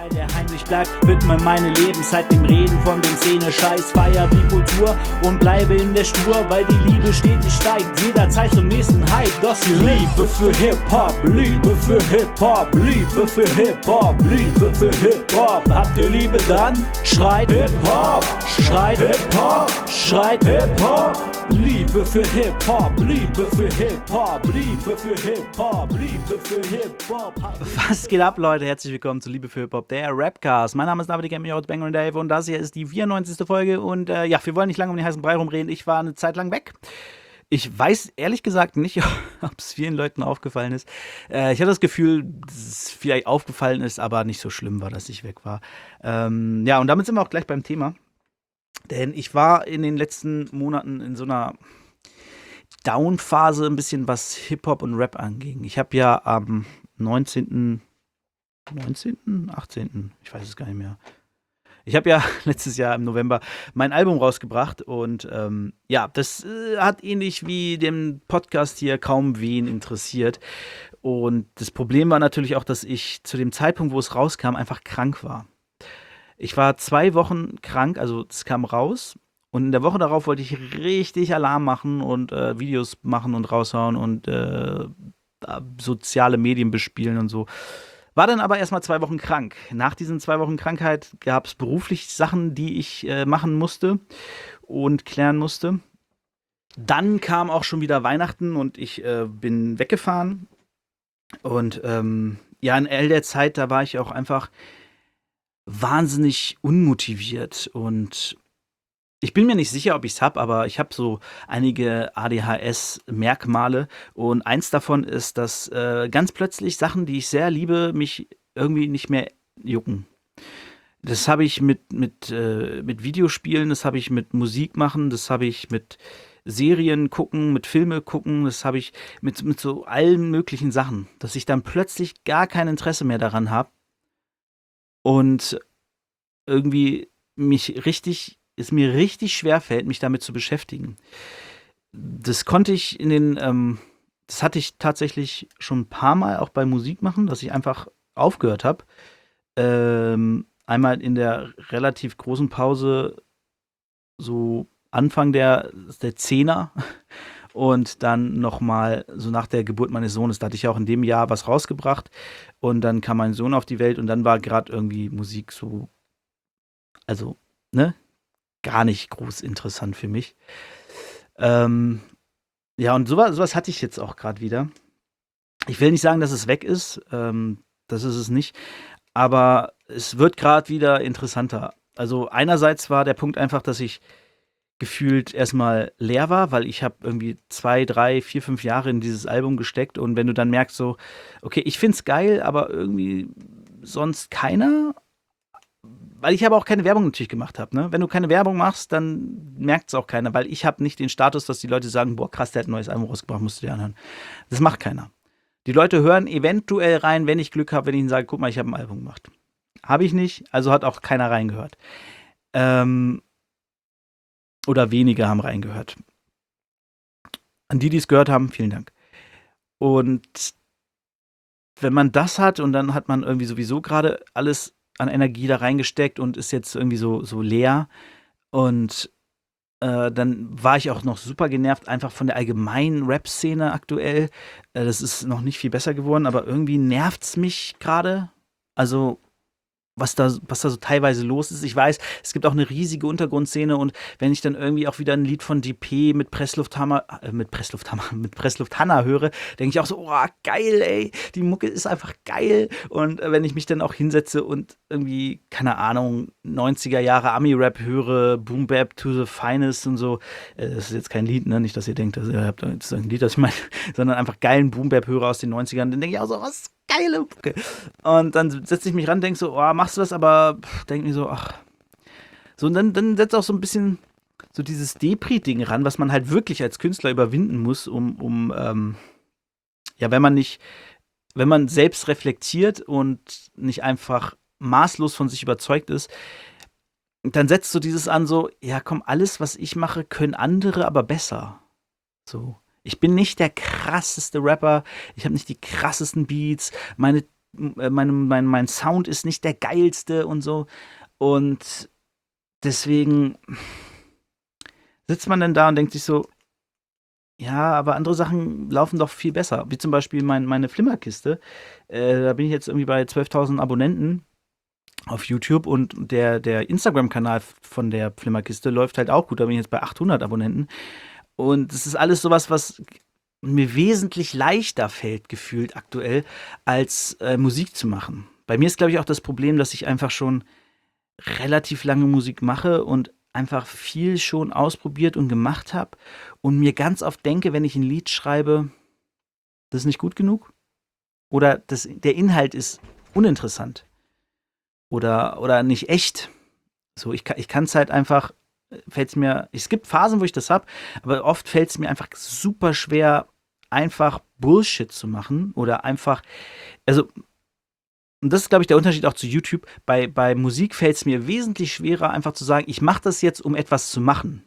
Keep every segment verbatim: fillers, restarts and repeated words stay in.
Teil, der heimlich bleibt, widme meine Lebenszeit dem Reden von dem Szene-Scheiß, feier die Kultur und bleibe in der Spur, weil die Liebe stetig steigt, jederzeit zum nächsten Hype. Das die Liebe für Hip-Hop, Liebe für Hip-Hop, Liebe für Hip-Hop, Liebe für Hip-Hop. Habt ihr Liebe, dann schreit Hip-Hop, schreit Hip-Hop, schreit Hip-Hop. Liebe für Hip-Hop, Liebe für Hip-Hop, Liebe für Hip-Hop, Liebe für Hip-Hop. Was geht ab, Leute? Herzlich willkommen zu Liebe für Hip-Hop, der Rapcast. Mein Name ist David, ich kenne mich aus Bang und Dave und das hier ist die vierundneunzigste Folge und äh, ja, wir wollen nicht lange um den heißen Brei rumreden. Ich war eine Zeit lang weg. Ich weiß ehrlich gesagt nicht, ob es vielen Leuten aufgefallen ist. Äh, ich hatte das Gefühl, dass es vielleicht aufgefallen ist, aber nicht so schlimm war, dass ich weg war. Ähm, ja, und damit sind wir auch gleich beim Thema. Denn ich war in den letzten Monaten in so einer Down-Phase, ein bisschen was Hip-Hop und Rap anging. Ich habe ja am neunzehnten neunzehnten achtzehnten Ich weiß es gar nicht mehr. Ich habe ja letztes Jahr im November mein Album rausgebracht und ähm, ja, das äh, hat ähnlich wie dem Podcast hier kaum wen interessiert. Und das Problem war natürlich auch, dass ich zu dem Zeitpunkt, wo es rauskam, einfach krank war. Ich war zwei Wochen krank, also es kam raus und in der Woche darauf wollte ich richtig Alarm machen und äh, Videos machen und raushauen und äh, soziale Medien bespielen und so. War dann aber erstmal zwei Wochen krank. Nach diesen zwei Wochen Krankheit gab es beruflich Sachen, die ich äh, machen musste und klären musste. Dann kam auch schon wieder Weihnachten und ich äh, bin weggefahren. Und ähm, ja, in all der Zeit, da war ich auch einfach wahnsinnig unmotiviert und ich bin mir nicht sicher, ob ich es habe, aber ich habe so einige A D H S-Merkmale und eins davon ist, dass äh, ganz plötzlich Sachen, die ich sehr liebe, mich irgendwie nicht mehr jucken. Das habe ich mit, mit, äh, mit Videospielen, das habe ich mit Musik machen, das habe ich mit Serien gucken, mit Filme gucken, das habe ich mit, mit so allen möglichen Sachen, dass ich dann plötzlich gar kein Interesse mehr daran habe. Und irgendwie mich richtig, es mir richtig schwer fällt, mich damit zu beschäftigen. Das konnte ich in den, ähm, das hatte ich tatsächlich schon ein paar Mal auch bei Musik machen, dass ich einfach aufgehört habe. Ähm, einmal in der relativ großen Pause, so Anfang der, der Zehner und dann nochmal so nach der Geburt meines Sohnes, da hatte ich auch in dem Jahr was rausgebracht und dann kam mein Sohn auf die Welt und dann war gerade irgendwie Musik so, also, ne, gar nicht groß interessant für mich. Ähm, ja, und sowas, sowas hatte ich jetzt auch gerade wieder. Ich will nicht sagen, dass es weg ist, ähm, das ist es nicht, aber es wird gerade wieder interessanter. Also einerseits war der Punkt einfach, dass ich gefühlt erstmal leer war, weil ich habe irgendwie zwei, drei, vier, fünf Jahre in dieses Album gesteckt und wenn du dann merkst so, okay, ich find's geil, aber irgendwie sonst keiner, weil ich aber auch keine Werbung natürlich gemacht habe, ne? Wenn du keine Werbung machst, dann merkt es auch keiner, weil ich habe nicht den Status, dass die Leute sagen, boah, krass, der hat ein neues Album rausgebracht, musst du dir anhören. Das macht keiner. Die Leute hören eventuell rein, wenn ich Glück habe, wenn ich ihnen sage, guck mal, ich habe ein Album gemacht. Habe ich nicht, also hat auch keiner reingehört. Ähm, Oder wenige haben reingehört. An die, die es gehört haben, vielen Dank. Und wenn man das hat und dann hat man irgendwie sowieso gerade alles an Energie da reingesteckt und ist jetzt irgendwie so, so leer und äh, dann war ich auch noch super genervt einfach von der allgemeinen Rap-Szene aktuell. Äh, das ist noch nicht viel besser geworden, aber irgendwie nervt's mich gerade. Also was da, was da so teilweise los ist. Ich weiß, es gibt auch eine riesige Untergrundszene und wenn ich dann irgendwie auch wieder ein Lied von D P mit Presslufthammer, äh, mit Presslufthammer, mit Presslufthanna höre, denke ich auch so, oh, geil, ey, die Mucke ist einfach geil. Und äh, wenn ich mich dann auch hinsetze und irgendwie, keine Ahnung, neunziger Jahre Ami-Rap höre, Boom Bap to the Finest und so, äh, das ist jetzt kein Lied, ne, nicht, dass ihr denkt, also, ihr habt jetzt ein Lied, das ich meine, sondern einfach geilen Boom Bap höre aus den neunzigern, dann denke ich auch so, was geile Mucke. Und dann setze ich mich ran, denke so, oh, machst du das, aber denke mir so, ach. So, und dann, dann setzt auch so ein bisschen so dieses Depri-Ding ran, was man halt wirklich als Künstler überwinden muss, um, um ähm, ja, wenn man nicht, wenn man selbst reflektiert und nicht einfach maßlos von sich überzeugt ist, dann setzt so dieses an, so, ja, komm, alles, was ich mache, können andere aber besser. So. Ich bin nicht der krasseste Rapper, ich habe nicht die krassesten Beats, meine äh, mein, mein, mein Sound ist nicht der geilste und so. Und deswegen sitzt man dann da und denkt sich so, ja, aber andere Sachen laufen doch viel besser. Wie zum Beispiel mein, meine Flimmerkiste. Äh, da bin ich jetzt irgendwie bei zwölftausend Abonnenten auf YouTube und der, der Instagram-Kanal von der Flimmerkiste läuft halt auch gut. Da bin ich jetzt bei achthundert Abonnenten. Und das ist alles sowas, was mir wesentlich leichter fällt, gefühlt aktuell, als äh, Musik zu machen. Bei mir ist, glaube ich, auch das Problem, dass ich einfach schon relativ lange Musik mache und einfach viel schon ausprobiert und gemacht habe und mir ganz oft denke, wenn ich ein Lied schreibe, das ist nicht gut genug oder das, der Inhalt ist uninteressant oder, oder nicht echt. So, ich, ich kann es halt einfach, fällt es mir, es gibt Phasen, wo ich das habe, aber oft fällt es mir einfach super schwer, einfach Bullshit zu machen oder einfach, also und das ist, glaube ich, der Unterschied auch zu YouTube. Bei, bei Musik fällt es mir wesentlich schwerer, einfach zu sagen, ich mache das jetzt, um etwas zu machen.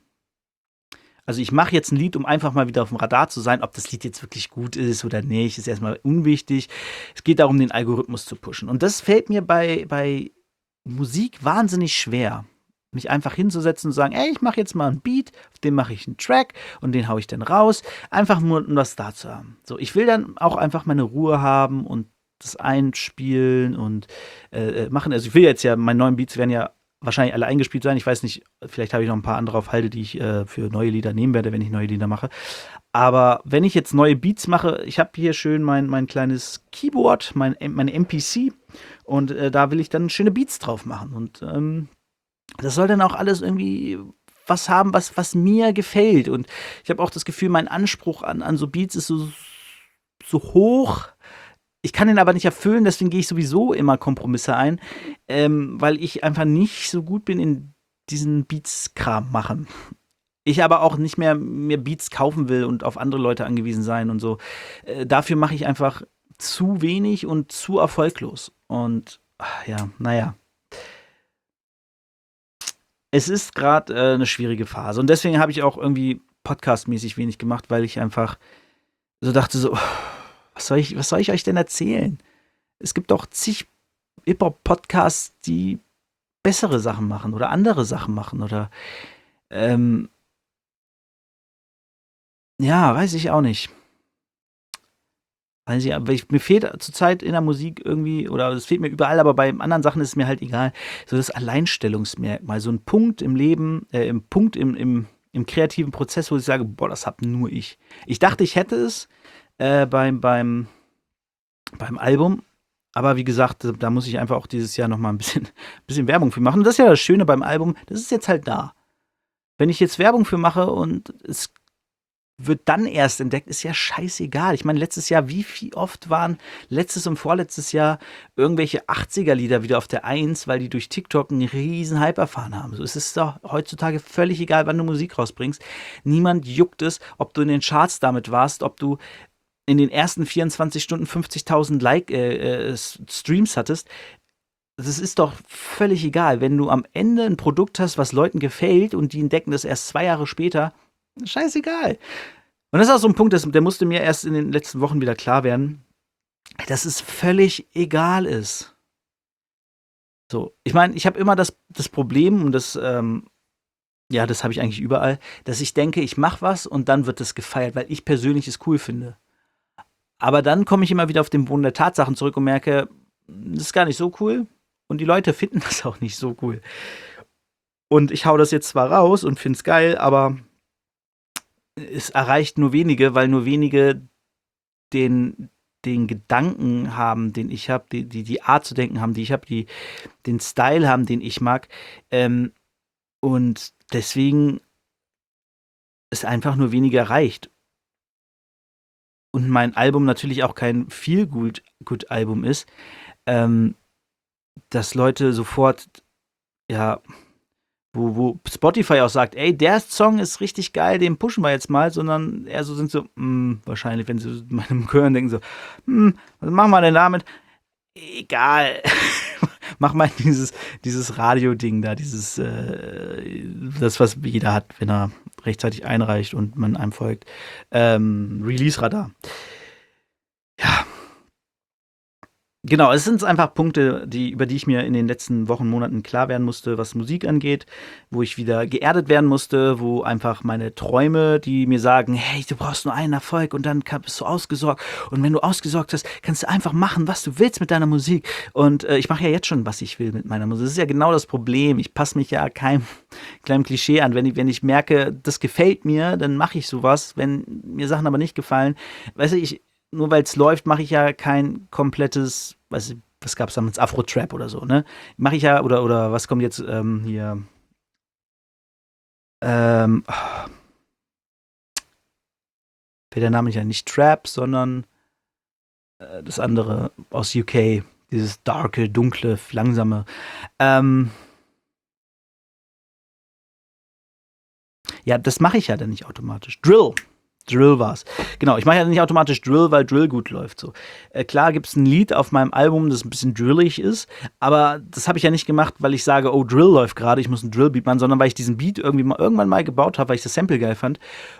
Also ich mache jetzt ein Lied, um einfach mal wieder auf dem Radar zu sein. Ob das Lied jetzt wirklich gut ist oder nicht, ist erstmal unwichtig. Es geht darum, den Algorithmus zu pushen. Und das fällt mir bei, bei Musik wahnsinnig schwer. Mich einfach hinzusetzen und zu sagen, ey, ich mache jetzt mal einen Beat, auf dem mache ich einen Track und den haue ich dann raus. Einfach nur, um was da zu haben. So, ich will dann auch einfach meine Ruhe haben und das einspielen und äh, machen. Also ich will jetzt ja, meine neuen Beats werden ja wahrscheinlich alle eingespielt sein. Ich weiß nicht, vielleicht habe ich noch ein paar andere auf Halde, die ich äh, für neue Lieder nehmen werde, wenn ich neue Lieder mache. Aber wenn ich jetzt neue Beats mache, ich habe hier schön mein, mein kleines Keyboard, mein, meine M P C und äh, da will ich dann schöne Beats drauf machen. Und ähm, das soll dann auch alles irgendwie was haben, was, was mir gefällt. Und ich habe auch das Gefühl, mein Anspruch an, an so Beats ist so, so hoch. Ich kann den aber nicht erfüllen, deswegen gehe ich sowieso immer Kompromisse ein, ähm, weil ich einfach nicht so gut bin in diesen Beats-Kram machen. Ich aber auch nicht mehr mir Beats kaufen will und auf andere Leute angewiesen sein und so. Äh, dafür mache ich einfach zu wenig und zu erfolglos. Und ach, ja, naja. Es ist gerade äh, eine schwierige Phase. Und deswegen habe ich auch irgendwie podcastmäßig wenig gemacht, weil ich einfach so dachte so, Was soll, ich, was soll ich euch denn erzählen? Es gibt doch zig Hip-Hop-Podcasts, die bessere Sachen machen oder andere Sachen machen oder ähm, ja, weiß ich auch nicht. Weiß ich, aber ich, mir fehlt zurzeit in der Musik irgendwie, oder es fehlt mir überall, aber bei anderen Sachen ist es mir halt egal, so das Alleinstellungsmerkmal, so ein Punkt im Leben, äh, im Punkt im, im, im kreativen Prozess, wo ich sage, boah, das hab nur ich. Ich dachte, ich hätte es, Äh, beim, beim, beim Album. Aber wie gesagt, da muss ich einfach auch dieses Jahr noch mal ein bisschen, bisschen Werbung für machen. Und das ist ja das Schöne beim Album, das ist jetzt halt da. Wenn ich jetzt Werbung für mache und es wird dann erst entdeckt, ist ja scheißegal. Ich meine, letztes Jahr, wie viel oft waren letztes und vorletztes Jahr irgendwelche achtziger-Lieder wieder auf der Eins, weil die durch TikTok einen riesen Hype erfahren haben. So, es ist doch heutzutage völlig egal, wann du Musik rausbringst. Niemand juckt es, ob du in den Charts damit warst, ob du in den ersten vierundzwanzig Stunden fünfzigtausend Like, äh, äh, Streams hattest. Das ist doch völlig egal. Wenn du am Ende ein Produkt hast, was Leuten gefällt und die entdecken das erst zwei Jahre später, scheißegal. Und das ist auch so ein Punkt, der musste mir erst in den letzten Wochen wieder klar werden, dass es völlig egal ist. So, ich meine, ich habe immer das, das Problem, und das, ähm, ja, das habe ich eigentlich überall, dass ich denke, ich mache was und dann wird das gefeiert, weil ich persönlich es cool finde. Aber dann komme ich immer wieder auf den Boden der Tatsachen zurück und merke, das ist gar nicht so cool und die Leute finden das auch nicht so cool. Und ich hau das jetzt zwar raus und find's geil, aber es erreicht nur wenige, weil nur wenige den, den Gedanken haben, den ich habe, die, die, die Art zu denken haben, die ich habe, die den Style haben, den ich mag. Ähm, und deswegen ist einfach nur wenige erreicht. Und mein Album natürlich auch kein Feel-Good-Album ist, ähm, dass Leute sofort, ja, wo, wo Spotify auch sagt, ey, der Song ist richtig geil, den pushen wir jetzt mal, sondern eher so sind so, mh, wahrscheinlich, wenn sie meinem hören, denken so, hm, was machen wir denn damit? Egal. Mach mal dieses, dieses Radio-Ding da, dieses, äh, das, was jeder hat, wenn er rechtzeitig einreicht und man einem folgt. Ähm, Release-Radar. Ja. Genau, es sind einfach Punkte, die, über die ich mir in den letzten Wochen, Monaten klar werden musste, was Musik angeht, wo ich wieder geerdet werden musste, wo einfach meine Träume, die mir sagen, hey, du brauchst nur einen Erfolg und dann kann- bist du ausgesorgt. Und wenn du ausgesorgt hast, kannst du einfach machen, was du willst mit deiner Musik. Und äh, ich mache ja jetzt schon, was ich will mit meiner Musik. Das ist ja genau das Problem. Ich passe mich ja keinem kleinen Klischee an. Wenn ich, wenn ich merke, das gefällt mir, dann mache ich sowas. Wenn mir Sachen aber nicht gefallen, weißt du, ich nur weil es läuft, mache ich ja kein komplettes, was, was gab es damals, Afro-Trap oder so, ne? Mache ich ja, oder, oder was kommt jetzt ähm, hier? Ähm, oh, fällt der Name nicht ein, nicht Trap, sondern äh, das andere aus U K, dieses darke, dunkle, langsame. Ähm, ja, das mache ich ja dann nicht automatisch. Drill. Drill war's. Genau, ich mache ja nicht automatisch Drill, weil Drill gut läuft. So. Äh, klar gibt es ein Lied auf meinem Album, das ein bisschen drillig ist, aber das habe ich ja nicht gemacht, weil ich sage, oh, Drill läuft gerade, ich muss einen Drill-Beat machen, sondern weil ich diesen Beat irgendwie mal, irgendwann mal gebaut habe, weil ich das Sample geil fand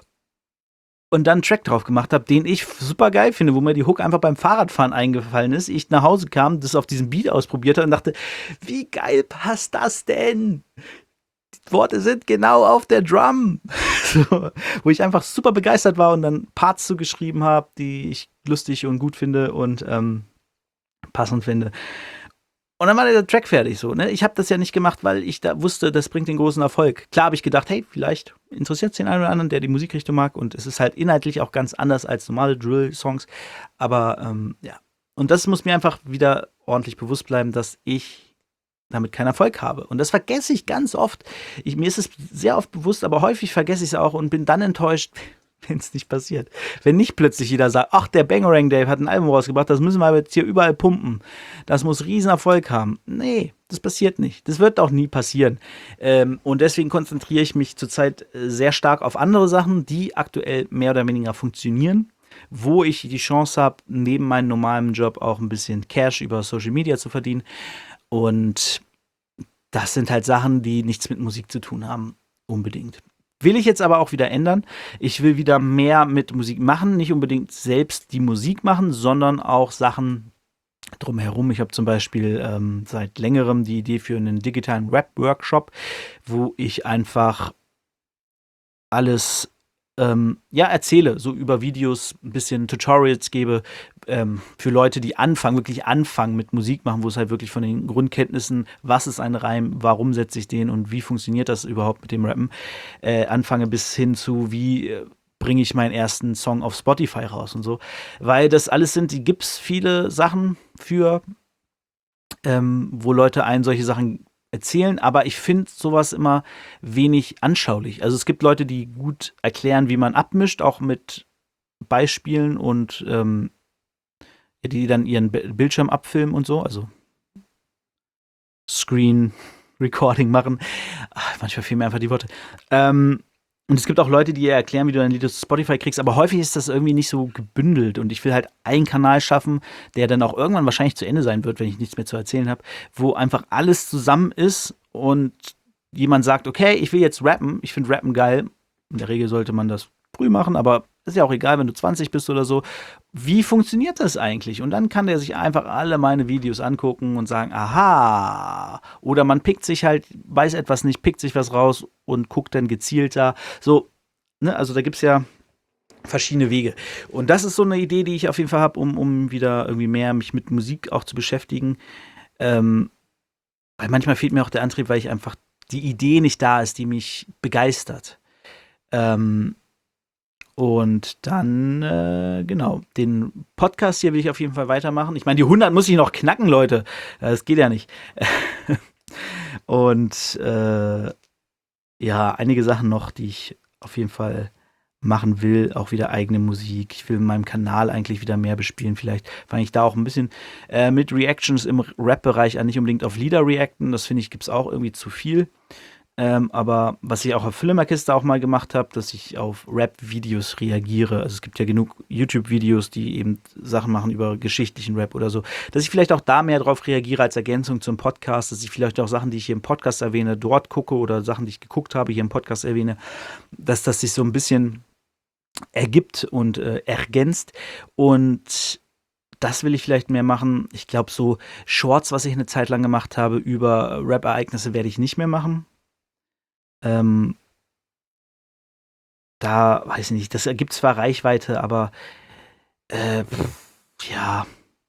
und dann einen Track drauf gemacht habe, den ich super geil finde, wo mir die Hook einfach beim Fahrradfahren eingefallen ist. Ich nach Hause kam, das auf diesem Beat ausprobiert habe und dachte, wie geil passt das denn? Worte sind genau auf der Drum. So, wo ich einfach super begeistert war und dann Parts zugeschrieben habe, die ich lustig und gut finde und ähm, passend finde. Und dann war der Track fertig so. Ne? Ich habe das ja nicht gemacht, weil ich da wusste, das bringt den großen Erfolg. Klar habe ich gedacht, hey, vielleicht interessiert es den einen oder anderen, der die Musikrichtung mag. Und es ist halt inhaltlich auch ganz anders als normale Drill-Songs. Aber ähm, ja. Und das muss mir einfach wieder ordentlich bewusst bleiben, dass ich damit keinen Erfolg habe. Und das vergesse ich ganz oft. Ich, mir ist es sehr oft bewusst, aber häufig vergesse ich es auch und bin dann enttäuscht, wenn es nicht passiert. Wenn nicht plötzlich jeder sagt, ach, der Bangarang Dave hat ein Album rausgebracht, das müssen wir aber jetzt hier überall pumpen. Das muss riesen Erfolg haben. Nee, das passiert nicht. Das wird auch nie passieren. Ähm, und deswegen konzentriere ich mich zurzeit sehr stark auf andere Sachen, die aktuell mehr oder weniger funktionieren, wo ich die Chance habe, neben meinem normalen Job auch ein bisschen Cash über Social Media zu verdienen. Und das sind halt Sachen, die nichts mit Musik zu tun haben, unbedingt. Will ich jetzt aber auch wieder ändern. Ich will wieder mehr mit Musik machen, nicht unbedingt selbst die Musik machen, sondern auch Sachen drumherum. Ich habe zum Beispiel ähm, seit längerem die Idee für einen digitalen Rap-Workshop, wo ich einfach alles ähm, ja, erzähle, so über Videos, ein bisschen Tutorials gebe ähm, für Leute, die anfangen, wirklich anfangen mit Musik machen, wo es halt wirklich von den Grundkenntnissen, was ist ein Reim, warum setze ich den und wie funktioniert das überhaupt mit dem Rappen, äh, anfange bis hin zu, wie äh, bringe ich meinen ersten Song auf Spotify raus und so. Weil das alles sind, die gibt's viele Sachen für, ähm, wo Leute einen solche Sachen erzählen, aber ich finde sowas immer wenig anschaulich. Also es gibt Leute, die gut erklären, wie man abmischt, auch mit Beispielen und ähm, die dann ihren Bi- Bildschirm abfilmen und so, also Screen Recording machen. Ach, manchmal fehlen mir einfach die Worte. Ähm, und es gibt auch Leute, die dir erklären, wie du dein Lied auf Spotify kriegst, aber häufig ist das irgendwie nicht so gebündelt und ich will halt einen Kanal schaffen, der dann auch irgendwann wahrscheinlich zu Ende sein wird, wenn ich nichts mehr zu erzählen habe, wo einfach alles zusammen ist und jemand sagt, okay, ich will jetzt rappen, ich finde Rappen geil. In der Regel sollte man das früh machen, aber ist ja auch egal, wenn du zwanzig bist oder so. Wie funktioniert das eigentlich? Und dann kann der sich einfach alle meine Videos angucken und sagen, aha. Oder man pickt sich halt, weiß etwas nicht, pickt sich was raus und guckt dann gezielter. So, ne, also da gibt es ja verschiedene Wege. Und das ist so eine Idee, die ich auf jeden Fall habe, um, um wieder irgendwie mehr mich mit Musik auch zu beschäftigen. Ähm, weil manchmal fehlt mir auch der Antrieb, weil ich einfach die Idee nicht da ist, die mich begeistert. Ähm, und dann, äh, genau, den Podcast hier will ich auf jeden Fall weitermachen. Ich meine, die hundert muss ich noch knacken, Leute. Das geht ja nicht. Und äh, ja, einige Sachen noch, die ich auf jeden Fall machen will. Auch wieder eigene Musik. Ich will in meinem Kanal eigentlich wieder mehr bespielen. Vielleicht fange ich da auch ein bisschen äh, mit Reactions im Rap-Bereich an. Nicht unbedingt auf Lieder reacten. Das finde ich, gibt es auch irgendwie zu viel. Ähm, aber was ich auch auf Filmerkiste auch mal gemacht habe, dass ich auf Rap-Videos reagiere. Also es gibt ja genug YouTube-Videos, die eben Sachen machen über geschichtlichen Rap oder so. Dass ich vielleicht auch da mehr drauf reagiere als Ergänzung zum Podcast. Dass ich vielleicht auch Sachen, die ich hier im Podcast erwähne, dort gucke oder Sachen, die ich geguckt habe, hier im Podcast erwähne. Dass das sich so ein bisschen ergibt und äh, ergänzt. Und das will ich vielleicht mehr machen. Ich glaube, so Shorts, was ich eine Zeit lang gemacht habe über Rap-Ereignisse, werde ich nicht mehr machen. Ähm, da weiß ich nicht, das ergibt zwar Reichweite, aber äh, ja.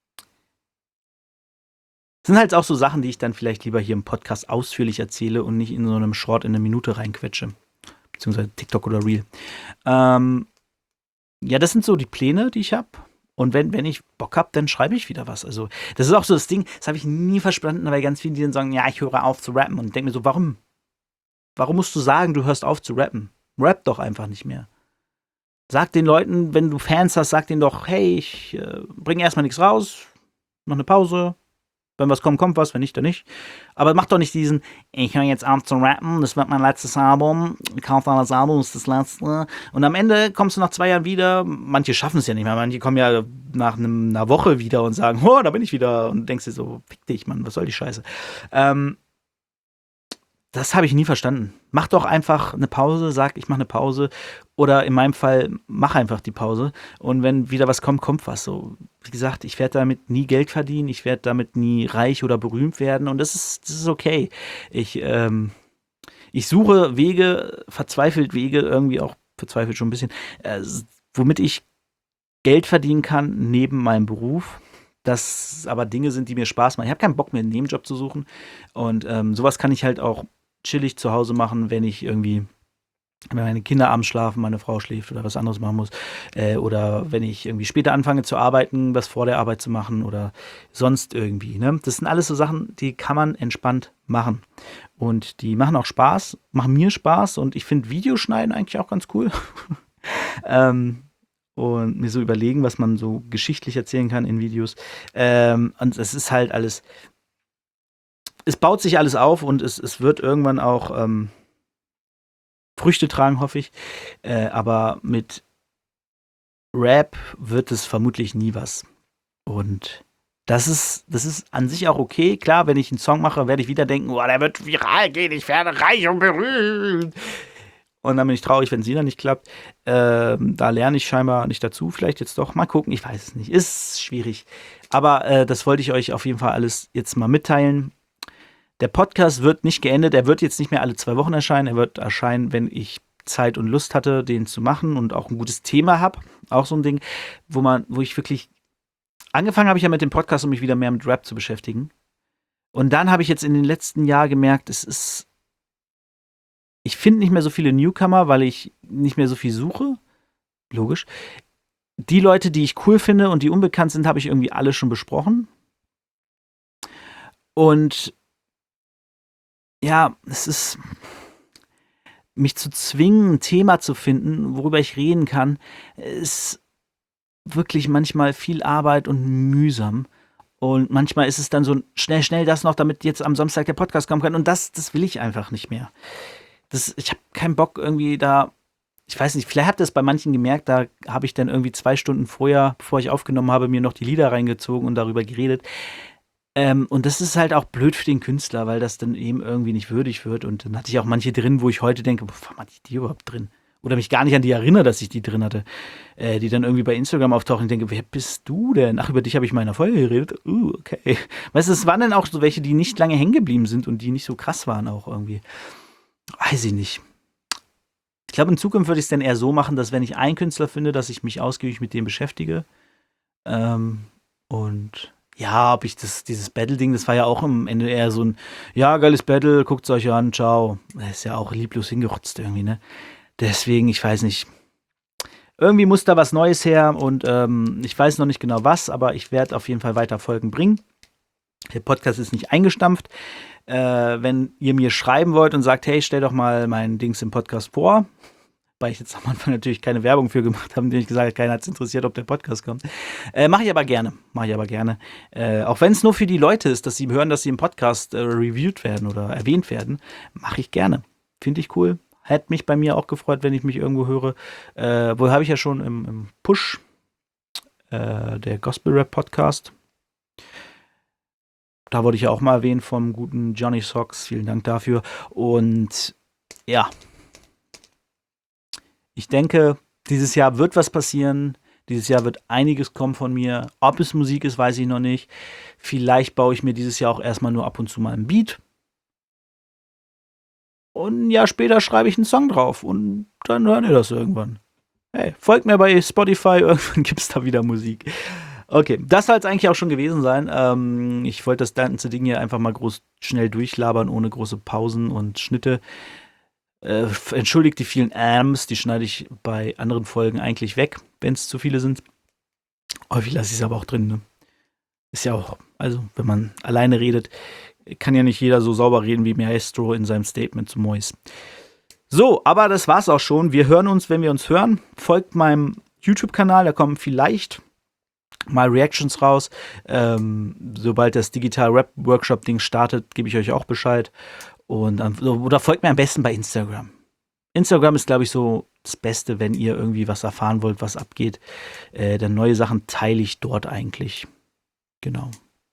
Das sind halt auch so Sachen, die ich dann vielleicht lieber hier im Podcast ausführlich erzähle und nicht in so einem Short in eine Minute reinquetsche. Beziehungsweise TikTok oder Reel. Ähm, ja, das sind so die Pläne, die ich habe. Und wenn, wenn ich Bock habe, dann schreibe ich wieder was. Also, das ist auch so das Ding, das habe ich nie verstanden, weil ganz viele, die dann sagen, ja, ich höre auf zu rappen. Und ich denke mir so, warum? Warum musst du sagen, du hörst auf zu rappen? Rap doch einfach nicht mehr. Sag den Leuten, wenn du Fans hast, sag denen doch, hey, ich äh, bringe erstmal nichts raus, noch eine Pause. Wenn was kommt, kommt was, wenn nicht, dann nicht. Aber mach doch nicht diesen, ich höre jetzt auf zu rappen, das wird mein letztes Album, kauft mal das Album, das ist das letzte. Und am Ende kommst du nach zwei Jahren wieder, manche schaffen es ja nicht mehr, manche kommen ja nach einem, einer Woche wieder und sagen, oh, da bin ich wieder. Und denkst dir so, fick dich, Mann, was soll die Scheiße? Ähm, das habe ich nie verstanden. Mach doch einfach eine Pause, sag, ich mache eine Pause. Oder in meinem Fall, mach einfach die Pause. Und wenn wieder was kommt, kommt was. So, wie gesagt, ich werde damit nie Geld verdienen, ich werde damit nie reich oder berühmt werden. Und das ist, das ist okay. Ich, ähm, ich suche Wege, verzweifelt Wege, irgendwie auch verzweifelt schon ein bisschen, äh, womit ich Geld verdienen kann neben meinem Beruf. Das aber Dinge sind, die mir Spaß machen. Ich habe keinen Bock mehr, einen Nebenjob zu suchen. Und ähm, sowas kann ich halt auch chillig zu Hause machen, wenn ich irgendwie, wenn meine Kinder abends schlafen, meine Frau schläft oder was anderes machen muss. Äh, oder wenn ich irgendwie später anfange zu arbeiten, was vor der Arbeit zu machen oder sonst irgendwie. Ne? Das sind alles so Sachen, die kann man entspannt machen. Und die machen auch Spaß, machen mir Spaß und ich finde Videoschneiden eigentlich auch ganz cool. ähm, und mir so überlegen, was man so geschichtlich erzählen kann in Videos. Ähm, und es ist halt alles, es baut sich alles auf und es, es wird irgendwann auch ähm, Früchte tragen, hoffe ich. Äh, aber mit Rap wird es vermutlich nie was. Und das ist, das ist an sich auch okay. Klar, wenn ich einen Song mache, werde ich wieder denken, oh, der wird viral gehen, ich werde reich und berühmt. Und dann bin ich traurig, wenn es wieder nicht klappt. Ähm, da lerne ich scheinbar nicht dazu. Vielleicht jetzt doch. Mal gucken, ich weiß es nicht. Ist schwierig. Aber äh, das wollte ich euch auf jeden Fall alles jetzt mal mitteilen. Der Podcast wird nicht geendet. Er wird jetzt nicht mehr alle zwei Wochen erscheinen. Er wird erscheinen, wenn ich Zeit und Lust hatte, den zu machen und auch ein gutes Thema habe. Auch so ein Ding, wo man, wo ich wirklich angefangen habe ich ja mit dem Podcast, um mich wieder mehr mit Rap zu beschäftigen. Und dann habe ich jetzt in den letzten Jahren gemerkt, es ist ich finde nicht mehr so viele Newcomer, weil ich nicht mehr so viel suche. Logisch. Die Leute, die ich cool finde und die unbekannt sind, habe ich irgendwie alle schon besprochen. Und ja, es ist, mich zu zwingen, ein Thema zu finden, worüber ich reden kann, ist wirklich manchmal viel Arbeit und mühsam. Und manchmal ist es dann so schnell, schnell das noch, damit jetzt am Samstag der Podcast kommen kann. Und das, das will ich einfach nicht mehr. Das, ich habe keinen Bock irgendwie da, ich weiß nicht, vielleicht habt ihr es bei manchen gemerkt, da habe ich dann irgendwie zwei Stunden vorher, bevor ich aufgenommen habe, mir noch die Lieder reingezogen und darüber geredet. Ähm, und das ist halt auch blöd für den Künstler, weil das dann eben irgendwie nicht würdig wird. Und dann hatte ich auch manche drin, wo ich heute denke, warum hatte ich die überhaupt drin? Oder mich gar nicht an die erinnere, dass ich die drin hatte. Äh, die dann irgendwie bei Instagram auftauchen und denke, wer bist du denn? Ach, über dich habe ich mal in einer Folge geredet. Uh, okay. Weißt du, es waren dann auch so welche, die nicht lange hängen geblieben sind und die nicht so krass waren auch irgendwie. Weiß ich nicht. Ich glaube, in Zukunft würde ich es dann eher so machen, dass wenn ich einen Künstler finde, dass ich mich ausgiebig mit dem beschäftige. Ähm, und ja, ob ich das, dieses Battle-Ding, das war ja auch am Ende eher so ein, ja, geiles Battle, guckt es euch an, ciao. Das ist ja auch lieblos hingerotzt irgendwie, ne? Deswegen, ich weiß nicht. Irgendwie muss da was Neues her und ähm, ich weiß noch nicht genau was, aber ich werde auf jeden Fall weiter Folgen bringen. Der Podcast ist nicht eingestampft. Äh, wenn ihr mir schreiben wollt und sagt, hey, stell doch mal mein Dings im Podcast vor, weil ich jetzt am Anfang natürlich keine Werbung für gemacht habe, indem ich gesagt habe, keiner hat es interessiert, ob der Podcast kommt. Äh, mache ich aber gerne, mache ich aber gerne. Äh, auch wenn es nur für die Leute ist, dass sie hören, dass sie im Podcast äh, reviewed werden oder erwähnt werden, mache ich gerne. Finde ich cool. Hätte mich bei mir auch gefreut, wenn ich mich irgendwo höre. Äh, wohl habe ich ja schon im, im Push, äh, der Gospel-Rap-Podcast. Da wurde ich ja auch mal erwähnt vom guten Johnny Socks. Vielen Dank dafür. Und ja, ich denke, dieses Jahr wird was passieren. Dieses Jahr wird einiges kommen von mir. Ob es Musik ist, weiß ich noch nicht. Vielleicht baue ich mir dieses Jahr auch erstmal nur ab und zu mal ein Beat. Und ein Jahr später schreibe ich einen Song drauf und dann hören ihr das irgendwann. Hey, folgt mir bei Spotify, irgendwann gibt es da wieder Musik. Okay, das soll es eigentlich auch schon gewesen sein. Ähm, ich wollte das ganze Ding hier einfach mal groß schnell durchlabern, ohne große Pausen und Schnitte. Äh, entschuldigt die vielen Ams, die schneide ich bei anderen Folgen eigentlich weg, wenn es zu viele sind. Häufig lasse ich es aber auch drin. Ne? Ist ja auch, also wenn man alleine redet, kann ja nicht jeder so sauber reden wie Maestro in seinem Statement zu Mois. So, aber das war's auch schon. Wir hören uns, wenn wir uns hören. Folgt meinem YouTube-Kanal, da kommen vielleicht mal Reactions raus. Ähm, sobald das Digital-Rap-Workshop-Ding startet, gebe ich euch auch Bescheid. Und dann, oder folgt mir am besten bei Instagram. Instagram ist, glaube ich, so das Beste, wenn ihr irgendwie was erfahren wollt, was abgeht. Äh, denn neue Sachen teile ich dort eigentlich. Genau.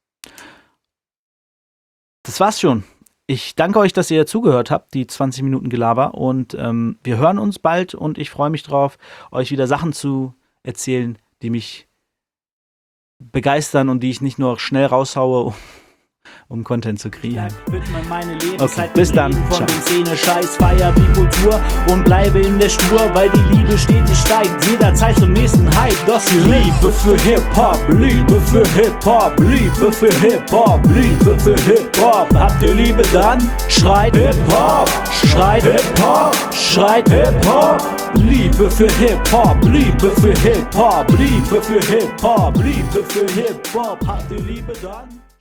Das war's schon. Ich danke euch, dass ihr zugehört habt, die zwanzig Minuten Gelaber. Und ähm, wir hören uns bald und ich freue mich drauf, euch wieder Sachen zu erzählen, die mich begeistern und die ich nicht nur schnell raushaue, um, um Content zu kreieren. Okay, bis dann. Von dem Szene-Scheiß, feier die Kultur und bleibe in der Spur, weil die Liebe stetig steigt, jederzeit zum nächsten Hype. Das die Liebe für Hip-Hop, Liebe für Hip-Hop, Liebe für Hip-Hop, Liebe für Hip-Hop. Habt ihr Liebe dann? Schreit Hip-Hop, schreit Hip-Hop, schreit Hip-Hop. Liebe für Hip-Hop, Liebe für Hip-Hop, Liebe für Hip-Hop, Liebe für Hip-Hop. Habt ihr Liebe dann?